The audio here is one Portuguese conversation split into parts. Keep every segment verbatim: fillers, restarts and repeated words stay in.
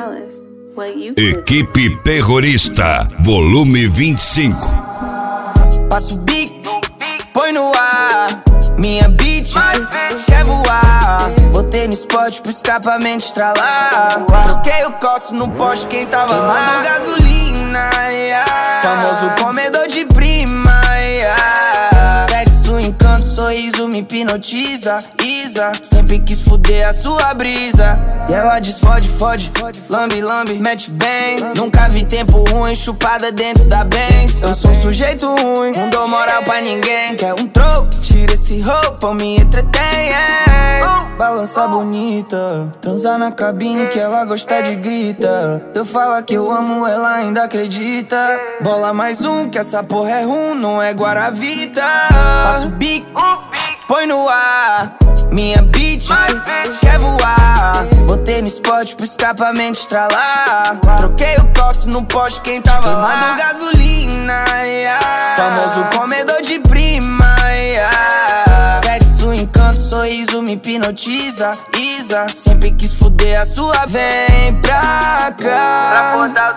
Dallas. What you could... Equipe Terrorista, volume vinte e cinco. Passa o bico, põe no ar. Minha bitch quer voar. Botei no spot pro escapamento estralar. Troquei o coço no poste, quem tava lá? Queimando gasolina, yeah. Famoso comedor de prima, yeah. Sexo, encanto, sorriso me hipnotiza. Isa, sempre quis fuder a sua brisa. E ela diz fode, fode, lambe, lambe, mete bem. Nunca vi tempo ruim, chupada dentro da Benz. Eu sou um sujeito ruim, não dou moral pra ninguém. Quer um troco, tira esse roupa, me entretém, yeah. Balança bonita, transar na cabine que ela gosta de grita. Eu falo que eu amo, ela ainda acredita. Bola mais um, que essa porra é rum, não é Guaravita. Passa o bico, põe no ar. Minha bitch quer voar. Botei no spot pro escapamento estralar. Troquei o coço no poste, quem tava lá? Queimando gasolina, yeah. Famoso comedor de prima, yeah. Sexo, encanto, sorriso me hipnotiza. Isa, sempre quis fuder a sua. Vem pra cá,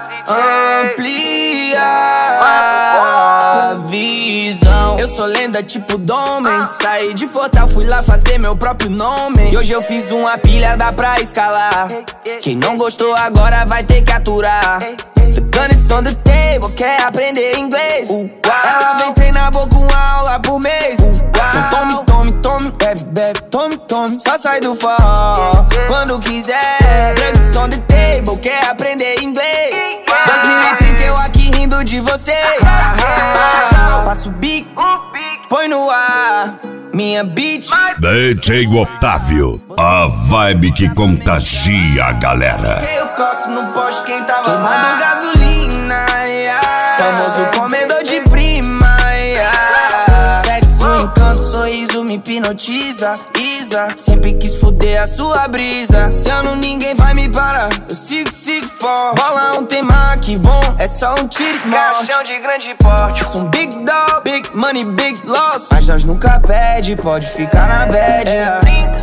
amplia a visão. Eu sou lenda tipo Domen. Saí de Fortal, fui lá fazer meu próprio nome. E hoje eu fiz uma pilha, dá pra escalar. Quem não gostou agora vai ter que aturar. The gun is on the table, quer aprender inglês. uh, Ela vem treinar boca uma aula por mês. uh, Então tome, tome, tome, bebe, bebe, tome, tome. Só sai do forró quando quiser. Drugs on the table, quer aprender inglês. dois mil e trinta eu aqui rindo de você. Passa o bico, põe no ar. Minha bitch D J Otávio, a vibe que contagia a galera. Eu coço no poste, quem tava lá? Queimando gasolina, yeah. Famoso comedor de prima, yeah. Sexo, encanto, sorriso me hipnotiza. Isa, sempre quis fuder a sua brisa. Se eu não, ninguém vai me parar. Eu sigo, sigo forte. Bola um tema que bom, é só um tiro de morte. Caixão de grande porte. Eu sou um big dog, big money, big loss. Mas nós nunca pede, pode ficar na bad, yeah.